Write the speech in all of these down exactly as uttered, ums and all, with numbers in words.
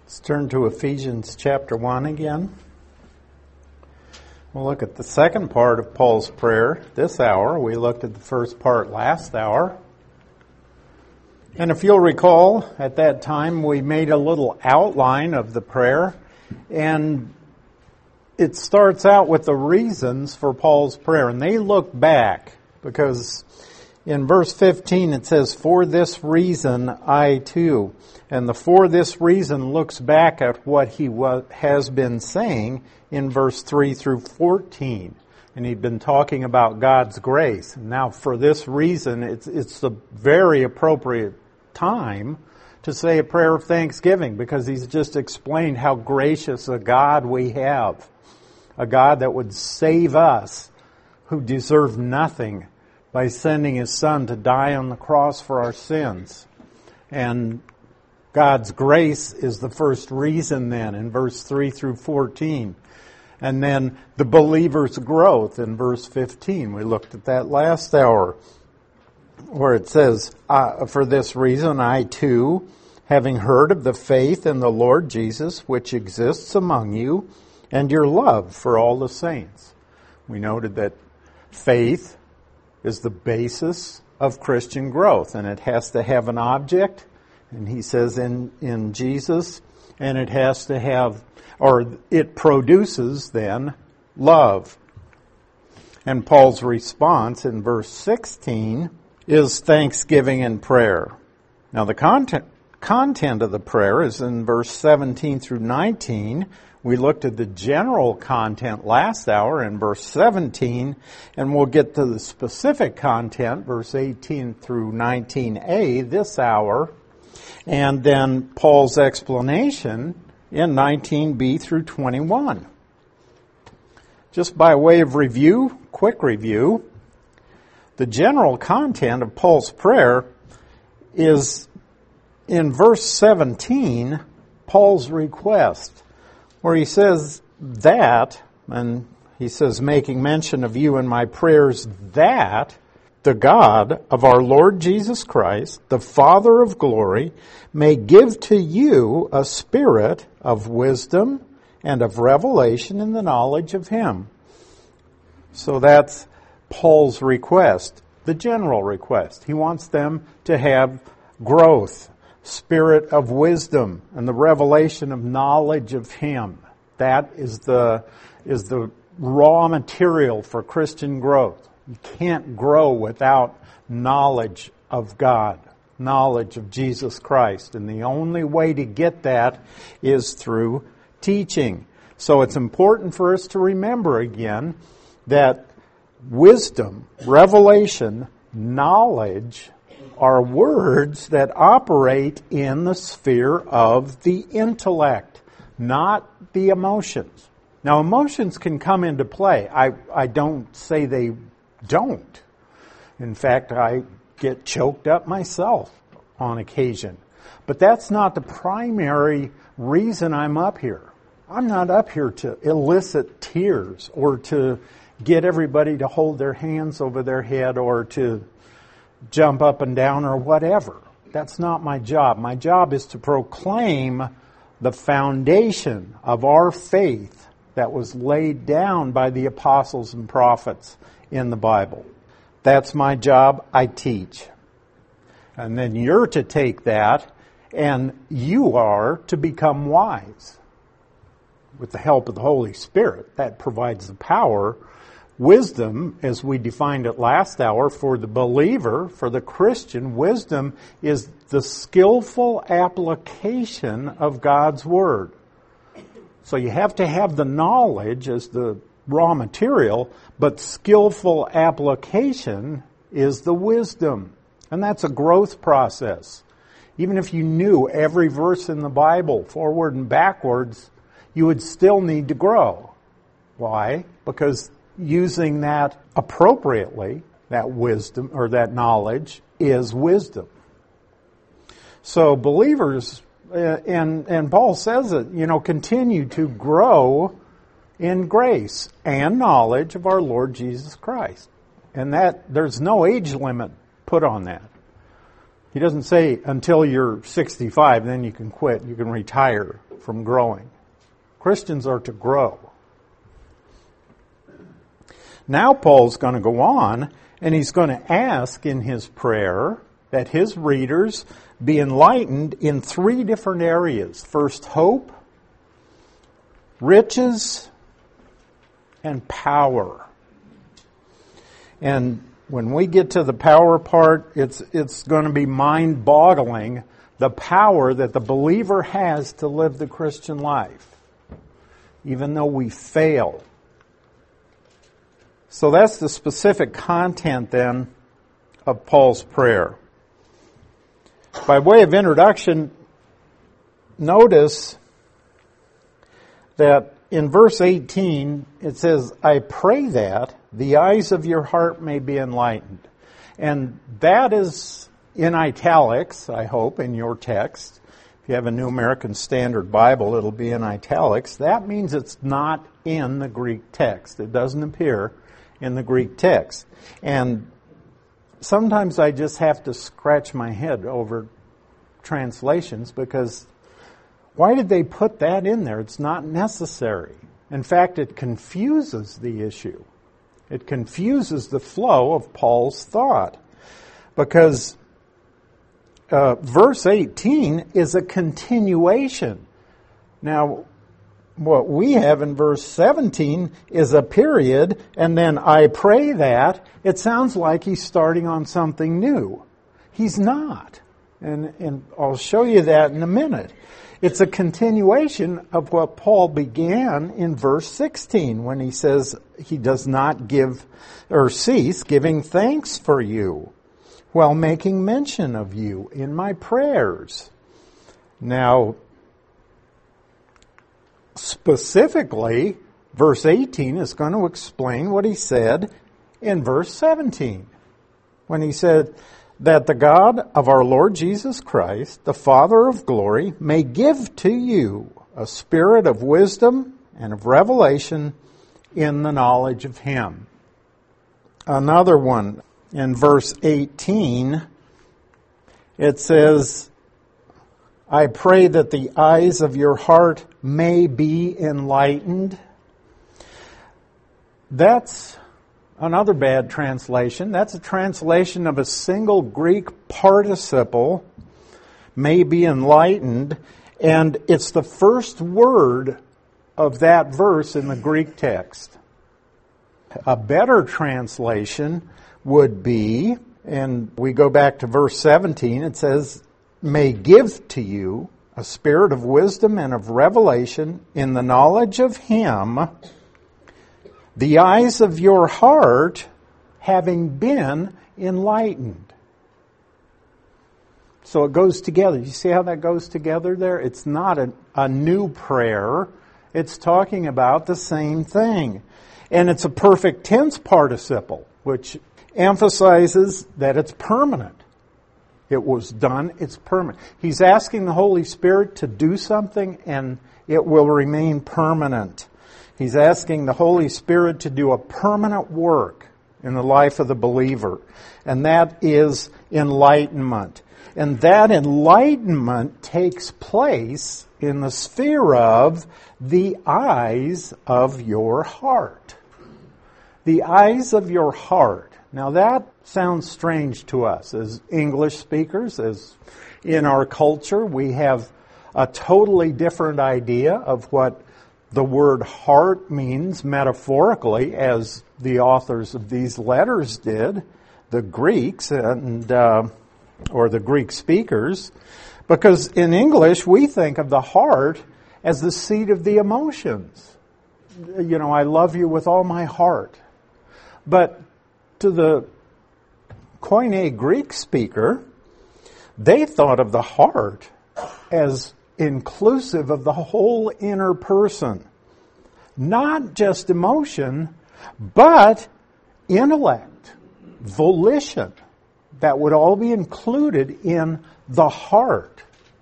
Let's turn to Ephesians chapter one again. We'll look at the second part of Paul's prayer this hour. We looked at the first part last hour. And if you'll recall, at that time we made a little outline of the prayer. And it starts out with the reasons for Paul's prayer. And they look back because in verse fifteen it says, "For this reason I too." And the "for this reason" looks back at what he was, has been saying in verse three through fourteen. And he'd been talking about God's grace. And now for this reason, it's, it's the very appropriate time to say a prayer of thanksgiving, because he's just explained how gracious a God we have. A God that would save us who deserve nothing by sending His Son to die on the cross for our sins. And God's grace is the first reason then in verse three through fourteen. And then the believer's growth in verse fifteen. We looked at that last hour where it says, uh, "For this reason I too, having heard of the faith in the Lord Jesus which exists among you, and your love for all the saints." We noted that faith is the basis of Christian growth, and it has to have an object. And he says in, in Jesus, and it has to have, or it produces then, love. And Paul's response in verse sixteen is thanksgiving and prayer. Now the content, content of the prayer is in verse seventeen through nineteen. We looked at the general content last hour in verse seventeen, and we'll get to the specific content, verse eighteen through nineteen a, this hour. And then Paul's explanation in nineteen b through twenty-one. Just by way of review, quick review, the general content of Paul's prayer is in verse seventeen, Paul's request, where he says that, and he says, "Making mention of you in my prayers, that the God of our Lord Jesus Christ, the Father of glory, may give to you a spirit of wisdom and of revelation in the knowledge of Him." So that's Paul's request, the general request. He wants them to have growth, spirit of wisdom, and the revelation of knowledge of Him. That is the, is the raw material for Christian growth. You can't grow without knowledge of God, knowledge of Jesus Christ. And the only way to get that is through teaching. So it's important for us to remember again that wisdom, revelation, knowledge are words that operate in the sphere of the intellect, not the emotions. Now, emotions can come into play. I, I don't say they don't. In fact, I get choked up myself on occasion. But that's not the primary reason I'm up here. I'm not up here to elicit tears or to get everybody to hold their hands over their head or to jump up and down or whatever. That's not my job. My job is to proclaim the foundation of our faith that was laid down by the apostles and prophets in the Bible. That's my job. I teach. And then you're to take that and you are to become wise. With the help of the Holy Spirit, that provides the power. Wisdom, as we defined it last hour, for the believer, for the Christian, wisdom is the skillful application of God's Word. So you have to have the knowledge as the raw material, but skillful application is the wisdom. And that's a growth process. Even if you knew every verse in the Bible, forward and backwards, you would still need to grow. Why? Because using that appropriately, that wisdom or that knowledge, is wisdom. So believers, and, and Paul says it, you know, continue to grow in grace and knowledge of our Lord Jesus Christ. And that there's no age limit put on that. He doesn't say until you're sixty-five, then you can quit, you can retire. from growing. Christians are to grow. Now Paul's going to go on, and he's going to ask in his prayer that his readers be enlightened in three different areas. First, hope, riches, and power. And when we get to the power part, it's it's going to be mind-boggling, the power that the believer has to live the Christian life, even though we fail. So that's the specific content then of Paul's prayer. By way of introduction, notice that in verse eighteen, it says, I pray that the eyes of your heart may be enlightened. And that is in italics, I hope, in your text. If you have a New American Standard Bible, it'll be in italics. That means it's not in the Greek text. It doesn't appear in the Greek text. And sometimes I just have to scratch my head over translations because why did they put that in there? It's not necessary. In fact, it confuses the issue. It confuses the flow of Paul's thought. Because uh, verse eighteen is a continuation. Now, what we have in verse seventeen is a period, and then I pray that. It sounds like he's starting on something new. He's not. And, and I'll show you that in a minute. It's a continuation of what Paul began in verse sixteen when he says he does not give or cease giving thanks for you while making mention of you in my prayers. Now, specifically, verse eighteen is going to explain what he said in verse seventeen when he said that the God of our Lord Jesus Christ, the Father of glory, may give to you a spirit of wisdom and of revelation in the knowledge of Him. Another one, in verse eighteen, it says, I pray that the eyes of your heart may be enlightened. That's another bad translation. That's a translation of a single Greek participle, may be enlightened, and it's the first word of that verse in the Greek text. A better translation would be, and we go back to verse seventeen, it says, may give to you a spirit of wisdom and of revelation in the knowledge of Him, the eyes of your heart having been enlightened. So it goes together. You see how that goes together there? It's not a, a new prayer. It's talking about the same thing. And it's a perfect tense participle, which emphasizes that it's permanent. It was done, it's permanent. He's asking the Holy Spirit to do something, and it will remain permanent. He's asking the Holy Spirit to do a permanent work in the life of the believer, and that is enlightenment. And that enlightenment takes place in the sphere of the eyes of your heart. The eyes of your heart. Now that sounds strange to us as English speakers, as in our culture we have a totally different idea of what the word heart means metaphorically, as the authors of these letters did, the Greeks and uh, or the Greek speakers, because in English we think of the heart as the seat of the emotions. You know, I love you with all my heart. But to the Koine Greek speaker, they thought of the heart as inclusive of the whole inner person. Not just emotion, but intellect, volition. That would all be included in the heart.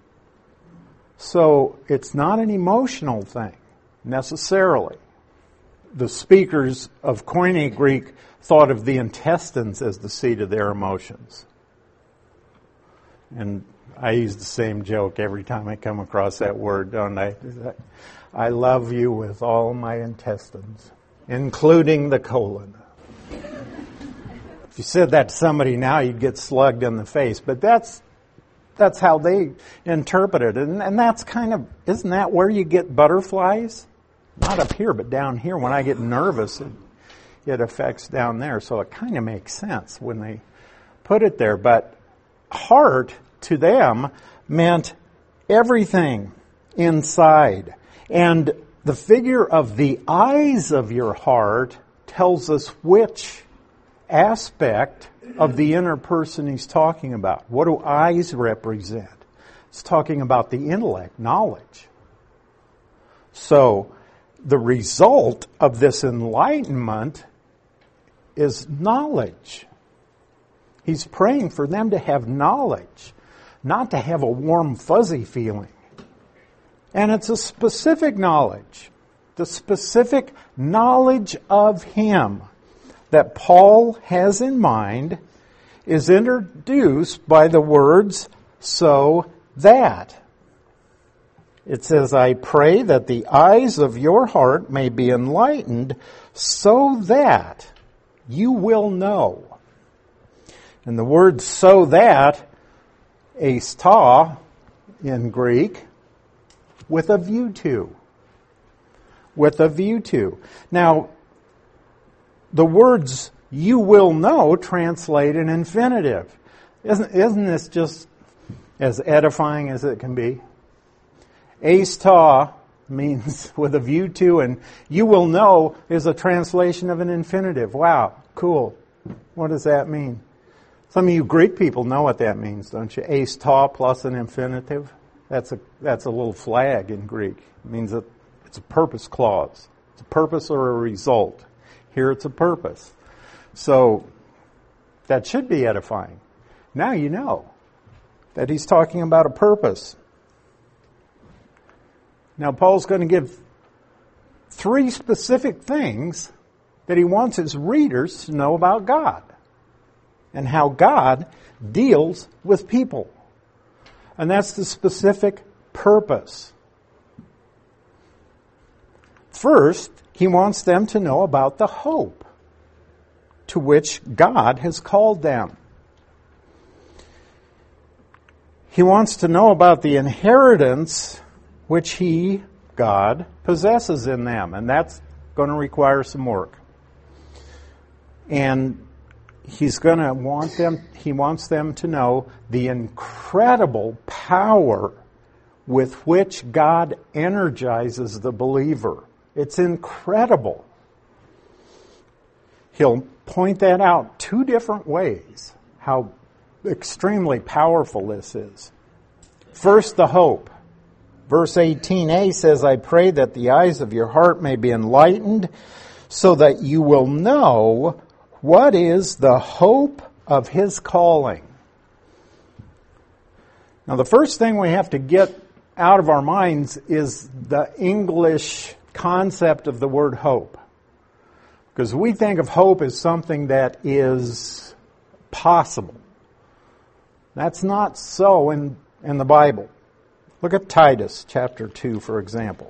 So it's not an emotional thing, necessarily. The speakers of Koine Greek thought of the intestines as the seat of their emotions. And I use the same joke every time I come across that word, don't I? I love you with all my intestines, including the colon. If you said that to somebody now, you'd get slugged in the face. But that's that's how they interpret it. And, and that's kind of, isn't that where you get butterflies? Not up here, but down here. When I get nervous, it, it affects down there. So it kind of makes sense when they put it there. But heart, to them, meant everything inside. And the figure of the eyes of your heart tells us which aspect of the inner person he's talking about. What do eyes represent? It's talking about the intellect, knowledge. So, the result of this enlightenment is knowledge. He's praying for them to have knowledge, not to have a warm, fuzzy feeling. And it's a specific knowledge, the specific knowledge of Him that Paul has in mind is introduced by the words, so that. It says, I pray that the eyes of your heart may be enlightened so that you will know. And the word so that, eista in Greek, with a view to. With a view to. Now, the words you will know translate in infinitive. Isn't, isn't this just as edifying as it can be? Eista means with a view to, and you will know is a translation of an infinitive. Wow, cool. What does that mean? Some of you Greek people know what that means, don't you? Eista plus an infinitive. That's a that's a little flag in Greek. It means that it's a purpose clause. It's a purpose or a result. Here it's a purpose. So that should be edifying. Now you know that he's talking about a purpose. Now Paul's going to give three specific things that he wants his readers to know about God and how God deals with people. And that's the specific purpose. First, he wants them to know about the hope to which God has called them. He wants to know about the inheritance which he, God, possesses in them. And that's going to require some work. And he's going to want them, he wants them to know the incredible power with which God energizes the believer. It's incredible. He'll point that out two different ways, how extremely powerful this is. First, the hope. Verse eighteen a says, I pray that the eyes of your heart may be enlightened so that you will know what is the hope of His calling. Now, the first thing we have to get out of our minds is the English concept of the word hope. Because we think of hope as something that is possible. That's not so in, in the Bible. Look at Titus chapter two, for example.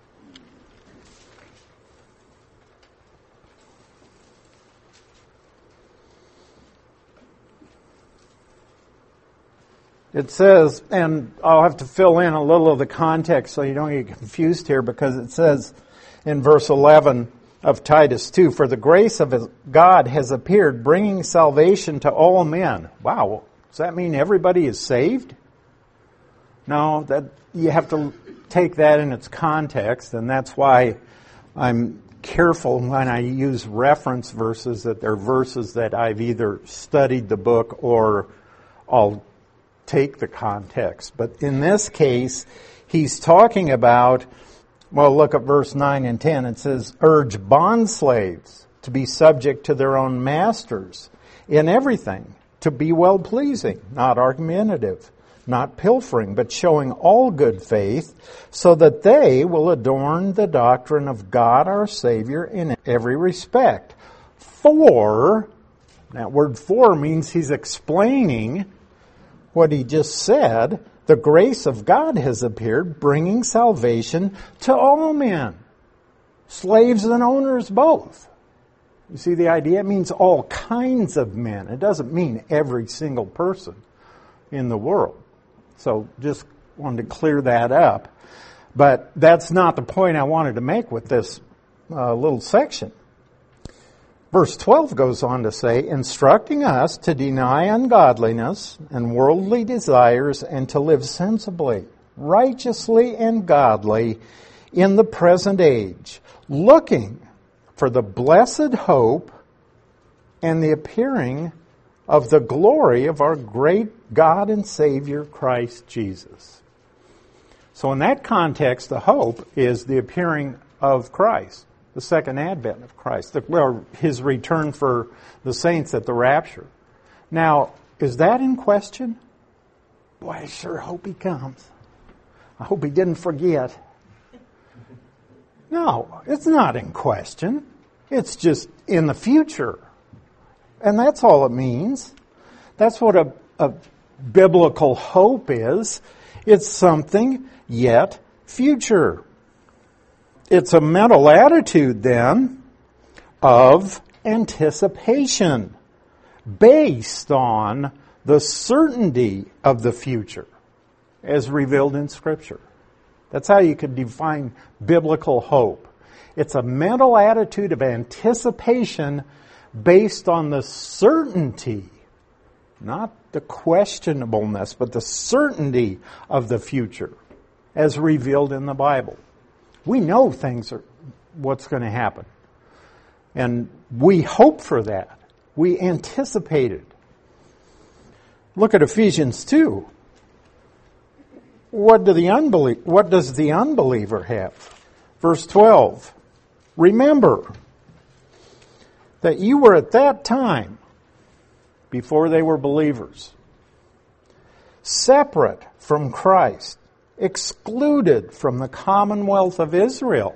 It says, and I'll have to fill in a little of the context so you don't get confused here, because it says in verse eleven of Titus two, for the grace of God has appeared, bringing salvation to all men. Wow, does that mean everybody is saved? No, that you have to take that in its context, and that's why I'm careful when I use reference verses, that they're verses that I've either studied the book or I'll take the context. But in this case, he's talking about, well, look at verse nine and ten. It says, urge bondslaves to be subject to their own masters in everything, to be well-pleasing, not argumentative, not pilfering, but showing all good faith, so that they will adorn the doctrine of God our Savior in every respect. For, that word for means he's explaining what he just said, the grace of God has appeared, bringing salvation to all men, slaves and owners both. You see the idea? It means all kinds of men. It doesn't mean every single person in the world. So just wanted to clear that up. But that's not the point I wanted to make with this uh, little section. Verse twelve goes on to say, instructing us to deny ungodliness and worldly desires and to live sensibly, righteously, and godly in the present age, looking for the blessed hope and the appearing of the glory of our great God and Savior, Christ Jesus. So in that context, the hope is the appearing of Christ, the second advent of Christ, the, well, his return for the saints at the rapture. Now, is that in question? Boy, I sure hope he comes. I hope he didn't forget. No, it's not in question. It's just in the future. And that's all it means. That's what a, a biblical hope is. It's something yet future. It's a mental attitude, then, of anticipation based on the certainty of the future as revealed in Scripture. That's how you could define biblical hope. It's a mental attitude of anticipation based on the certainty, not the questionableness, but the certainty of the future as revealed in the Bible. We know things are what's going to happen. And we hope for that. We anticipate it. Look at Ephesians two. What do the unbelie- what does the unbeliever have? Verse twelve. Remember that you were at that time, before they were believers, separate from Christ, excluded from the commonwealth of Israel,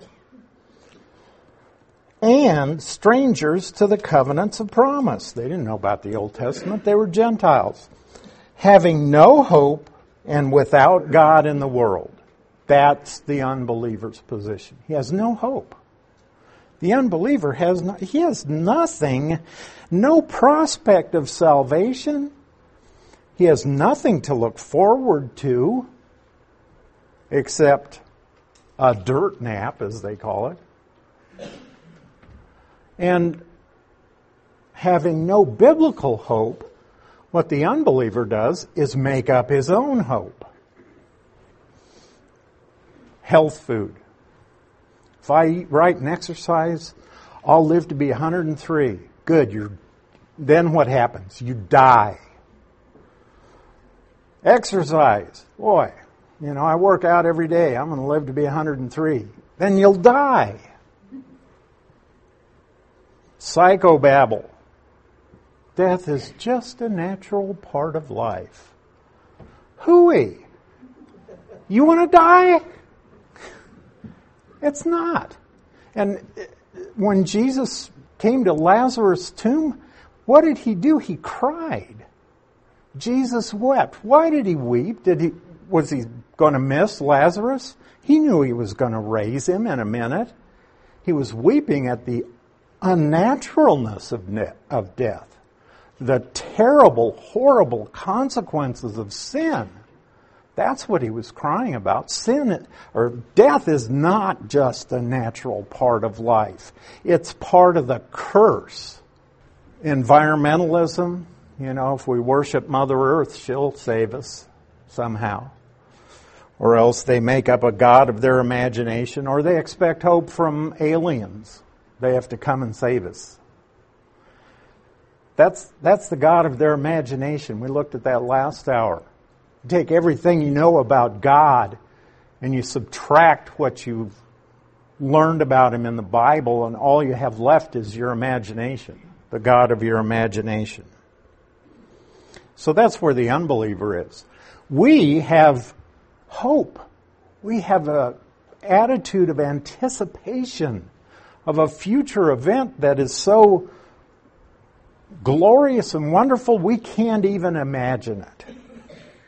and strangers to the covenants of promise. They didn't know about the Old Testament. They were Gentiles, having no hope and without God in the world. That's the unbeliever's position. He has no hope. The unbeliever has no, he has nothing, no prospect of salvation. He has nothing to look forward to except a dirt nap, as they call it. And having no biblical hope, what the unbeliever does is make up his own hope. Health food. If I eat right and exercise, I'll live to be one hundred three. Good. You're, then what happens? You die. Exercise. Boy, you know, I work out every day. I'm going to live to be one hundred three. Then you'll die. Psychobabble. Death is just a natural part of life. Hooey. You want to die? It's not. And when Jesus came to Lazarus' tomb, what did he do? He cried. Jesus wept. Why did he weep? Did he was he going to miss Lazarus? He knew he was going to raise him in a minute. He was weeping at the unnaturalness of ne- of death, the terrible, horrible consequences of sin. That's what he was crying about. Sin or death is not just a natural part of life. It's part of the curse. Environmentalism, you know, if we worship Mother Earth, she'll save us somehow. Or else they make up a god of their imagination, or they expect hope from aliens. They have to come and save us. That's, that's the god of their imagination. We looked at that last hour. You take everything you know about God and you subtract what you've learned about Him in the Bible, and all you have left is your imagination, the God of your imagination. So that's where the unbeliever is. We have hope. We have an attitude of anticipation of a future event that is so glorious and wonderful we can't even imagine it.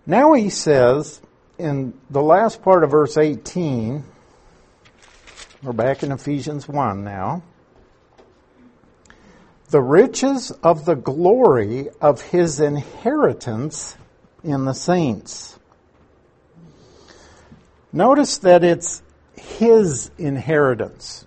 Now he says, in the last part of verse eighteen, we're back in Ephesians one now, the riches of the glory of his inheritance in the saints. Notice that it's his inheritance.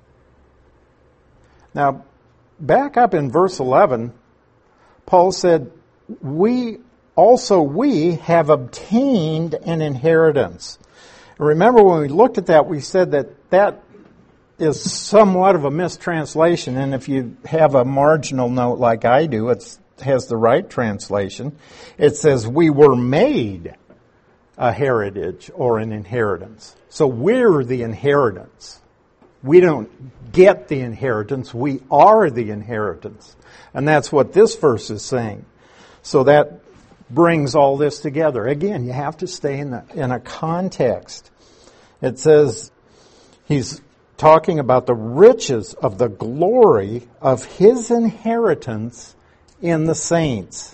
Now, back up in verse eleven, Paul said, we also we have obtained an inheritance. Remember when we looked at that, we said that that is somewhat of a mistranslation, and if you have a marginal note like I do, it has the right translation. It says, we were made a heritage or an inheritance. So we're the inheritance. We don't get the inheritance, we are the inheritance. And that's what this verse is saying. So that brings all this together. Again, you have to stay in, the, in a context. It says, he's talking about the riches of the glory of his inheritance in the saints.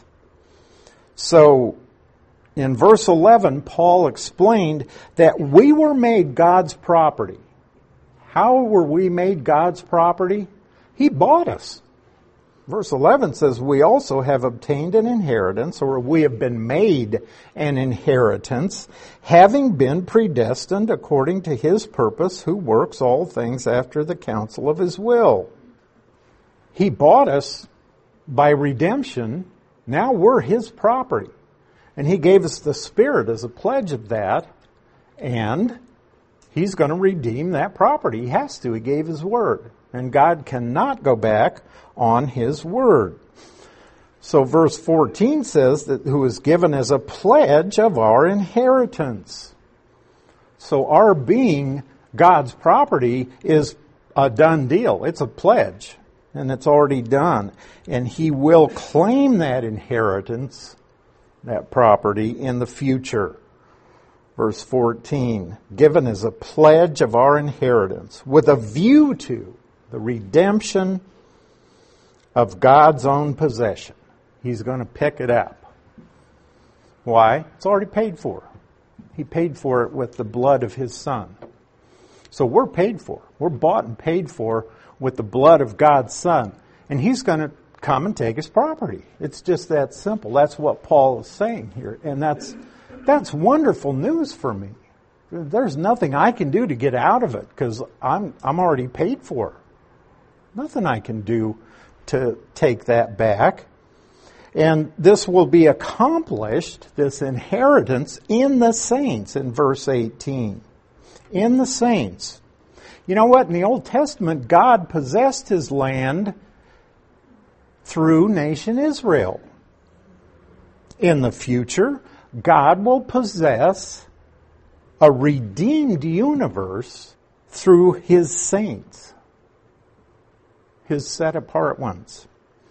So, in verse eleven, Paul explained that we were made God's property. How were we made God's property? He bought us. Verse eleven says, we also have obtained an inheritance, or we have been made an inheritance, having been predestined according to his purpose, who works all things after the counsel of his will. He bought us by redemption. Now we're his property. And he gave us the Spirit as a pledge of that, and he's going to redeem that property. He has to. He gave his word. And God cannot go back on his word. So verse fourteen says that who is given as a pledge of our inheritance. So our being God's property is a done deal. It's a pledge, and it's already done. And he will claim that inheritance, that property, in the future. Verse fourteen, given as a pledge of our inheritance, with a view to the redemption of God's own possession. He's going to pick it up. Why? It's already paid for. He paid for it with the blood of his Son. So we're paid for. We're bought and paid for with the blood of God's Son. And he's going to come and take his property. It's just that simple. That's what Paul is saying here. And that's that's wonderful news for me. There's nothing I can do to get out of it because I'm I'm already paid for. Nothing I can do to take that back. And this will be accomplished, this inheritance, in the saints, in verse eighteen. In the saints. You know what? In the Old Testament, God possessed his land through nation Israel. In the future, God will possess a redeemed universe through his saints, his set-apart ones.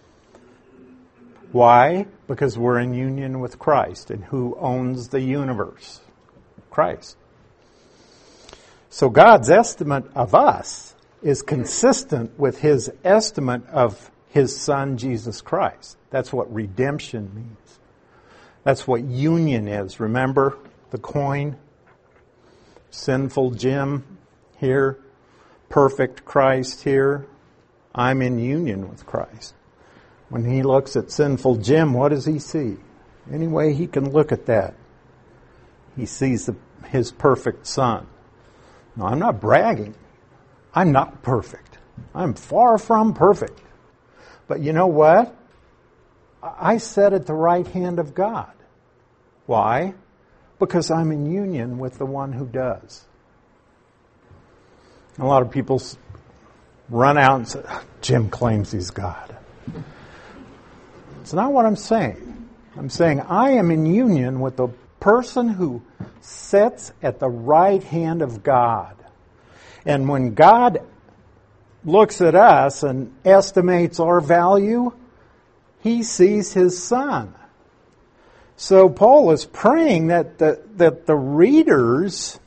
Why? Because we're in union with Christ. And who owns the universe? Christ. So God's estimate of us is consistent with his estimate of his Son, Jesus Christ. That's what redemption means. That's what union is. Remember the coin? Sinful Jim here. Perfect Christ here. I'm in union with Christ. When he looks at sinful Jim, what does he see? Any way he can look at that, he sees the, his perfect Son. No, I'm not bragging. I'm not perfect. I'm far from perfect. But you know what? I sit at the right hand of God. Why? Because I'm in union with the one who does. A lot of people run out and say, Jim claims he's God. It's not what I'm saying. I'm saying I am in union with the person who sits at the right hand of God. And when God looks at us and estimates our value, he sees his Son. So Paul is praying that the, that the readers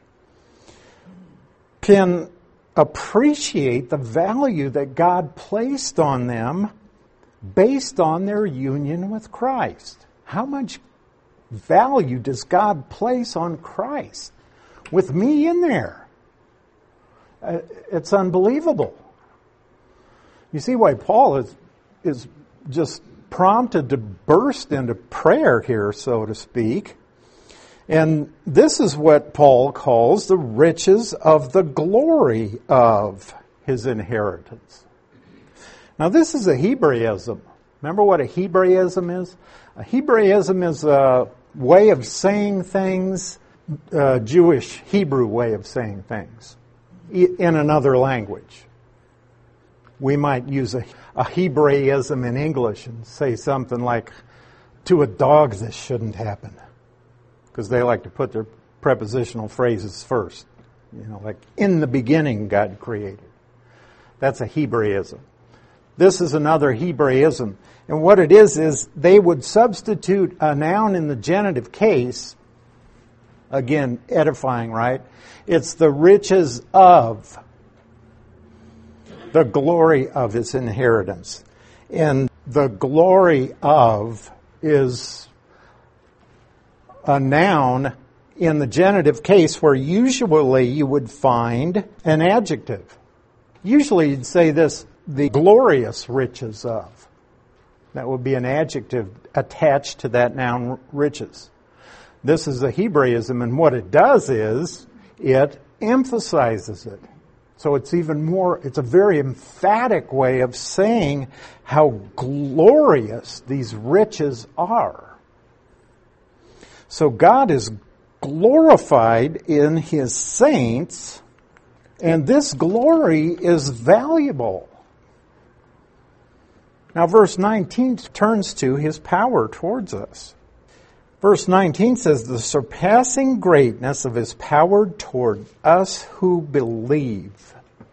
can appreciate the value that God placed on them based on their union with Christ. How much value does God place on Christ with me in there? Uh, it's unbelievable. You see why Paul is is just prompted to burst into prayer here, so to speak. And this is what Paul calls the riches of the glory of his inheritance. Now, this is a Hebraism. Remember what a Hebraism is? A Hebraism is a way of saying things, a Jewish Hebrew way of saying things in another language. We might use a, a Hebraism in English and say something like, to a dog this shouldn't happen. Because they like to put their prepositional phrases first. You know, like, in the beginning God created. That's a Hebraism. This is another Hebraism. And what it is, is they would substitute a noun in the genitive case. Again, edifying, right? It's the riches of the glory of his inheritance. And the glory of is a noun in the genitive case where usually you would find an adjective. Usually you'd say this, the glorious riches of. That would be an adjective attached to that noun, riches. This is a Hebraism, and what it does is it emphasizes it. So it's even more, it's a very emphatic way of saying how glorious these riches are. So God is glorified in his saints, and this glory is valuable. Now, verse nineteen turns to his power towards us. Verse nineteen says, the surpassing greatness of his power toward us who believe.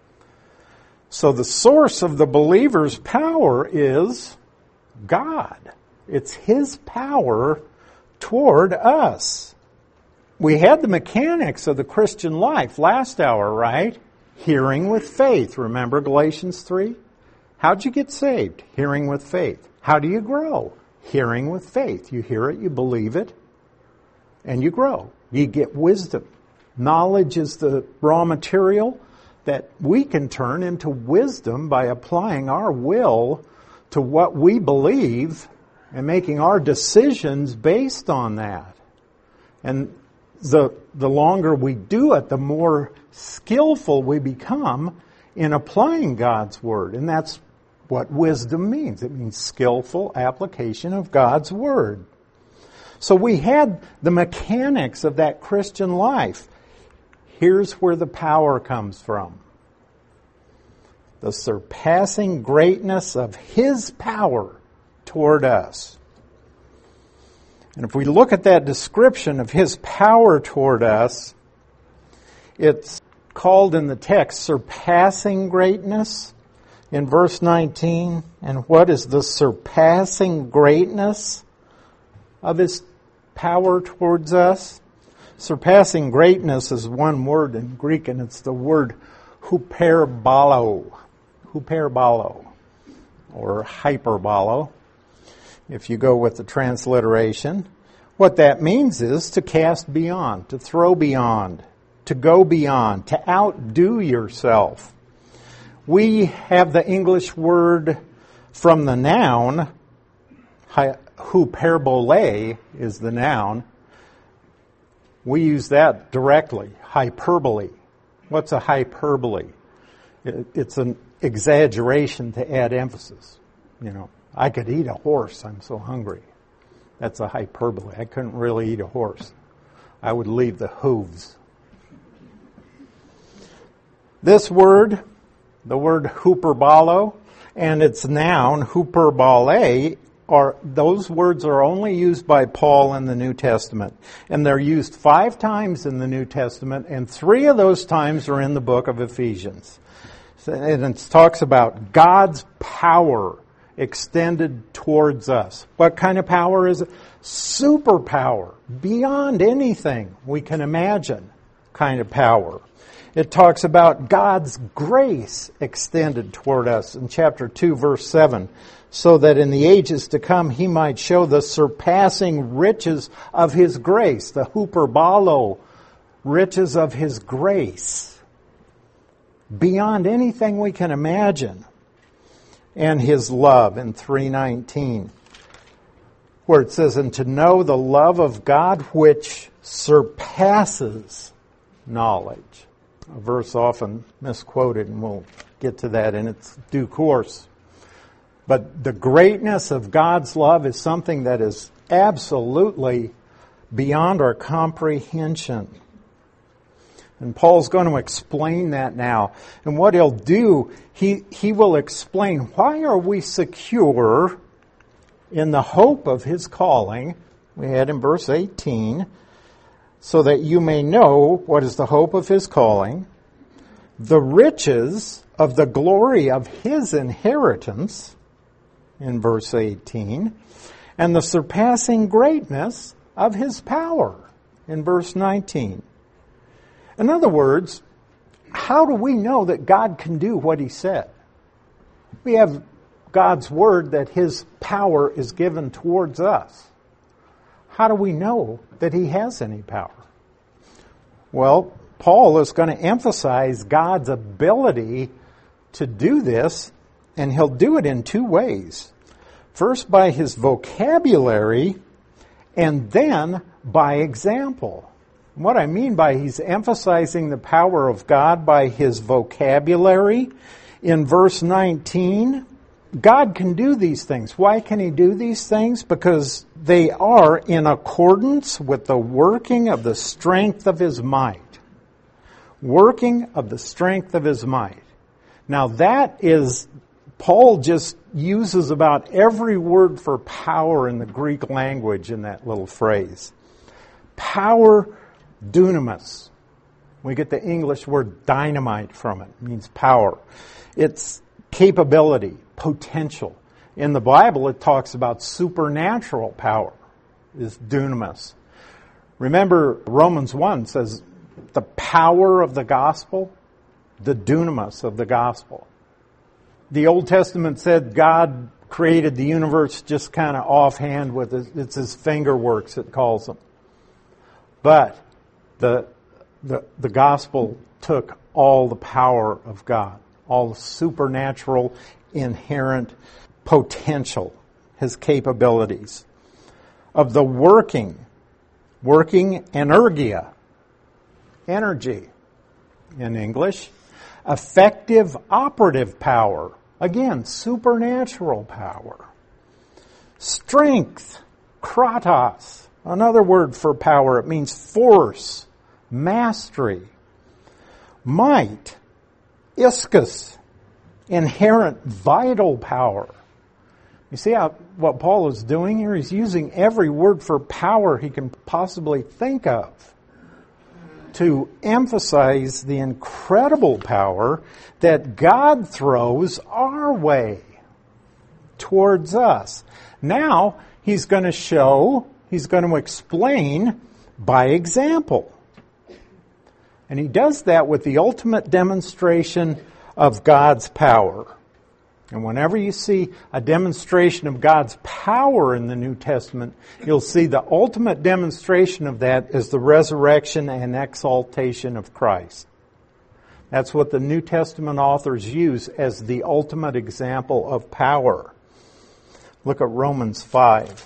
So the source of the believer's power is God. It's his power toward us. We had the mechanics of the Christian life last hour, right? Hearing with faith. Remember Galatians three? How'd you get saved? Hearing with faith. How do you grow? Hearing with faith. You hear it, you believe it, and you grow. You get wisdom. Knowledge is the raw material that we can turn into wisdom by applying our will to what we believe and making our decisions based on that. And the the longer we do it, the more skillful we become in applying God's Word. And that's what wisdom means. It means skillful application of God's Word. So we had the mechanics of that Christian life. Here's where the power comes from. The surpassing greatness of his power toward us. And if we look at that description of his power toward us, it's called in the text surpassing greatness in verse nineteen. And what is the surpassing greatness of his power towards us? Surpassing greatness is one word in Greek, and it's the word huperbalo. Huperbalo, or hyperbalo, if you go with the transliteration. What that means is to cast beyond, to throw beyond, to go beyond, to outdo yourself. We have the English word from the noun, hyperbole is the noun. We use that directly, hyperbole. What's a hyperbole? It's an exaggeration to add emphasis. You know, I could eat a horse, I'm so hungry. That's a hyperbole. I couldn't really eat a horse. I would leave the hooves. This word, the word huperbalo, and its noun, huperbole, are those words are only used by Paul in the New Testament. And they're used five times in the New Testament, and three of those times are in the book of Ephesians. And it talks about God's power extended towards us. What kind of power is it? Superpower, beyond anything we can imagine kind of power. It talks about God's grace extended toward us in chapter two, verse seven. so that in the ages to come he might show the surpassing riches of his grace, the huperbalo, riches of his grace, beyond anything we can imagine, and his love in three nineteen, where it says, and to know the love of God which surpasses knowledge. A verse often misquoted, and we'll get to that in its due course. But the greatness of God's love is something that is absolutely beyond our comprehension. And Paul's going to explain that now. And what he'll do, he, he will explain why are we secure in the hope of his calling. We had in verse eighteen, so that you may know what is the hope of his calling, the riches of the glory of his inheritance, in verse eighteen, and the surpassing greatness of his power, in verse nineteen. In other words, how do we know that God can do what he said? We have God's word that his power is given towards us. How do we know that he has any power? Well, Paul is going to emphasize God's ability to do this, and he'll do it in two ways. First, by his vocabulary, and then by example. What I mean by he's emphasizing the power of God by his vocabulary, in verse nineteen, God can do these things. Why can he do these things? Because they are in accordance with the working of the strength of his might. Working of the strength of his might. Now that is, Paul just uses about every word for power in the Greek language in that little phrase. Power, dunamis. We get the English word dynamite from it. It means power. It's capability, potential. In the Bible, it talks about supernatural power, is dunamis. Remember, Romans one says the power of the gospel, the dunamis of the gospel. The Old Testament said God created the universe just kind of offhand with his, it's his finger works, it calls them. But the, the, the gospel took all the power of God, all the supernatural, inherent potential, his capabilities, of the working, working energia, energy in English, effective operative power, again, supernatural power, strength, kratos, another word for power, it means force, mastery, might, ischus, inherent vital power. You see how what Paul is doing here? He's using every word for power he can possibly think of to emphasize the incredible power that God throws our way towards us. Now, he's going to show, he's going to explain by example. And he does that with the ultimate demonstration of God's power. And whenever you see a demonstration of God's power in the New Testament, you'll see the ultimate demonstration of that is the resurrection and exaltation of Christ. That's what the New Testament authors use as the ultimate example of power. Look at Romans five.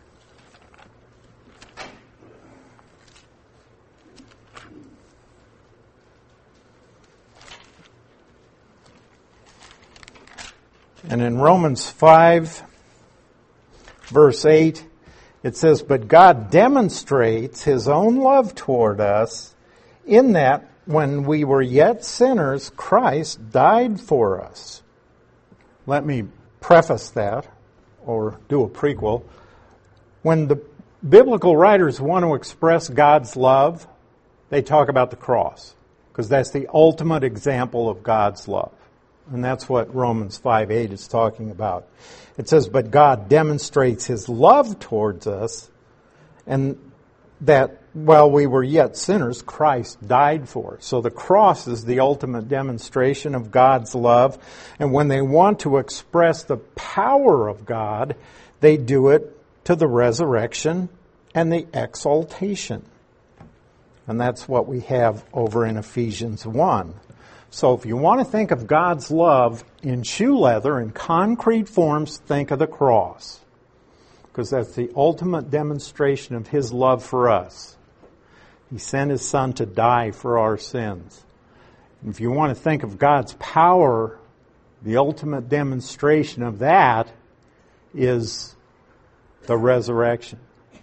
And in Romans five, verse eight, it says, but God demonstrates his own love toward us in that when we were yet sinners, Christ died for us. Let me preface that, or do a prequel. When the biblical writers want to express God's love, they talk about the cross, because that's the ultimate example of God's love. And that's what Romans five eight is talking about. It says, but God demonstrates his love towards us, and that while we were yet sinners, Christ died for us. So the cross is the ultimate demonstration of God's love. And when they want to express the power of God, they do it to the resurrection and the exaltation. And that's what we have over in Ephesians one. So if you want to think of God's love in shoe leather, in concrete forms, think of the cross. Because that's the ultimate demonstration of His love for us. He sent His Son to die for our sins. And if you want to think of God's power, the ultimate demonstration of that is the resurrection.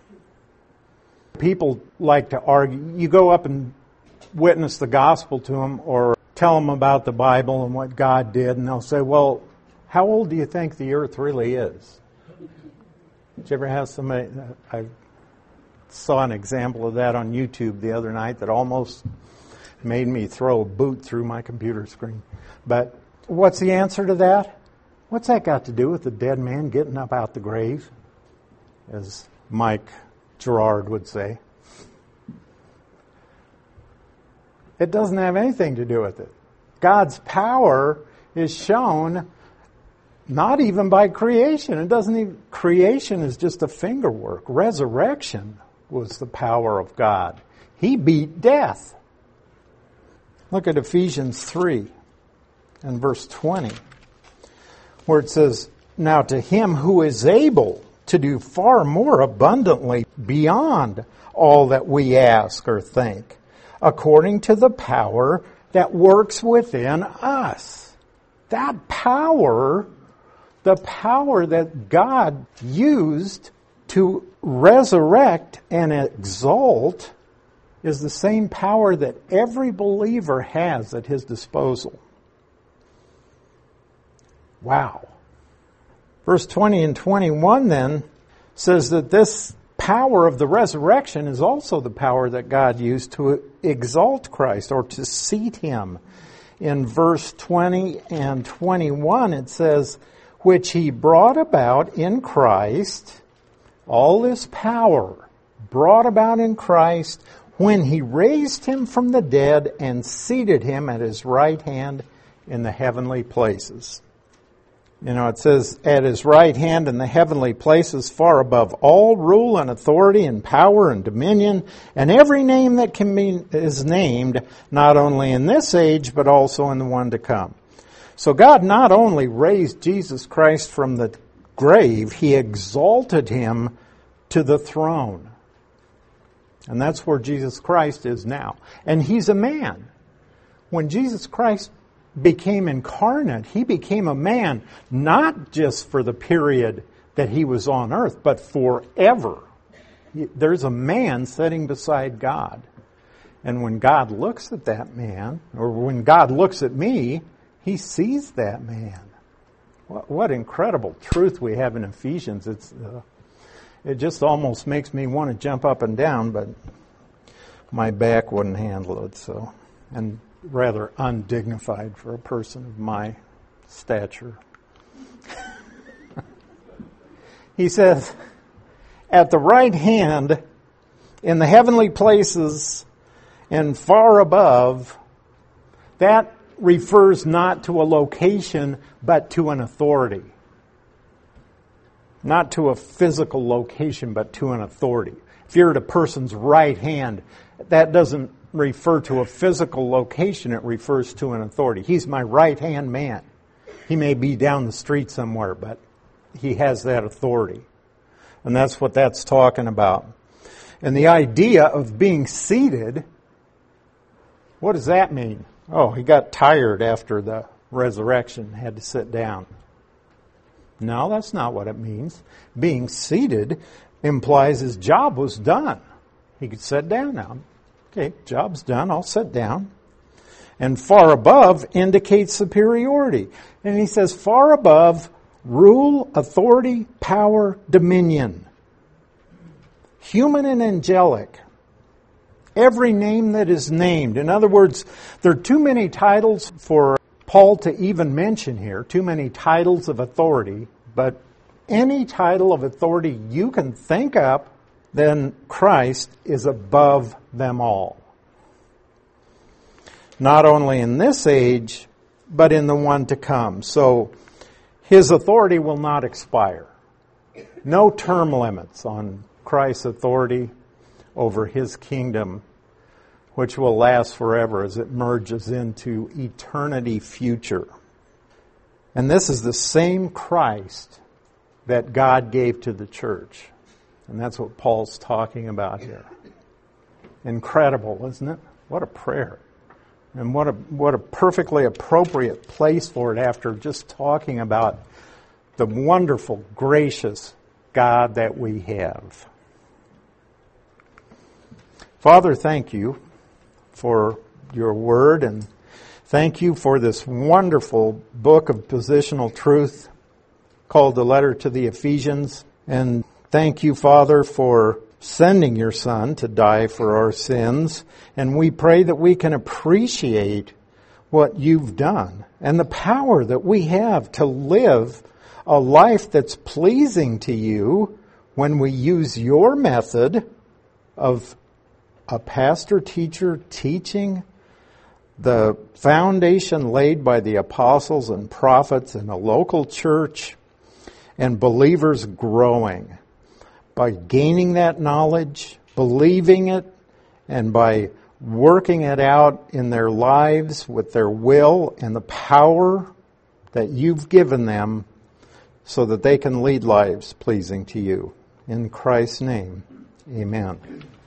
People like to argue. You go up and witness the gospel to them or tell them about the Bible and what God did, and they'll say, well, how old do you think the earth really is? Did you ever have somebody, I saw an example of that on YouTube the other night that almost made me throw a boot through my computer screen. But what's the answer to that? What's that got to do with the dead man getting up out the grave? As Mike Gerard would say. It doesn't have anything to do with it. God's power is shown not even by creation. It doesn't even, creation is just a finger work. Resurrection was the power of God. He beat death. Look at Ephesians three and verse twenty, where it says, now to Him who is able to do far more abundantly beyond all that we ask or think, according to the power that works within us. That power, the power that God used to resurrect and exalt, is the same power that every believer has at his disposal. Wow. Verse twenty and twenty-one then says that this power of the resurrection is also the power that God used to exalt Christ or to seat Him. In verse twenty and twenty-one it says, which He brought about in Christ, all this power brought about in Christ when He raised Him from the dead and seated Him at His right hand in the heavenly places. You know, it says, at His right hand in the heavenly places, far above all rule and authority and power and dominion, and every name that can be is named, not only in this age, but also in the one to come. So God not only raised Jesus Christ from the grave, He exalted Him to the throne. And that's where Jesus Christ is now. And He's a man. When Jesus Christ became incarnate, He became a man, not just for the period that He was on earth, but forever. There's a man sitting beside God. And when God looks at that man, or when God looks at me, He sees that man. What, what incredible truth we have in Ephesians. It's uh, it just almost makes me want to jump up and down, but my back wouldn't handle it. So, and rather undignified for a person of my stature. He says, at the right hand, in the heavenly places, and far above, that refers not to a location, but to an authority. Not to a physical location, but to an authority. If you're at a person's right hand, that doesn't refer to a physical location, it refers to an authority. He's my right-hand man. He may be down the street somewhere, but he has that authority. And that's what that's talking about. And the idea of being seated, what does that mean? Oh, he got tired after the resurrection, had to sit down. No, that's not what it means. Being seated implies his job was done. He could sit down now. Okay, job's done, I'll sit down. And far above indicates superiority. And he says far above, rule, authority, power, dominion. Human and angelic. Every name that is named. In other words, there are too many titles for Paul to even mention here. Too many titles of authority. But any title of authority you can think up, then Christ is above them all. Not only in this age, but in the one to come. So his authority will not expire. No term limits on Christ's authority over his kingdom, which will last forever as it merges into eternity future. And this is the same Christ that God gave to the church. And that's what Paul's talking about here. Incredible, isn't it? What a prayer. And what a what a perfectly appropriate place for it after just talking about the wonderful, gracious God that we have. Father, thank you for your word, and thank you for this wonderful book of positional truth called the Letter to the Ephesians. And thank you, Father, for sending your Son to die for our sins. And we pray that we can appreciate what you've done and the power that we have to live a life that's pleasing to you when we use your method of a pastor-teacher teaching the foundation laid by the apostles and prophets in a local church and believers growing by gaining that knowledge, believing it, and by working it out in their lives with their will and the power that you've given them so that they can lead lives pleasing to you. In Christ's name, amen.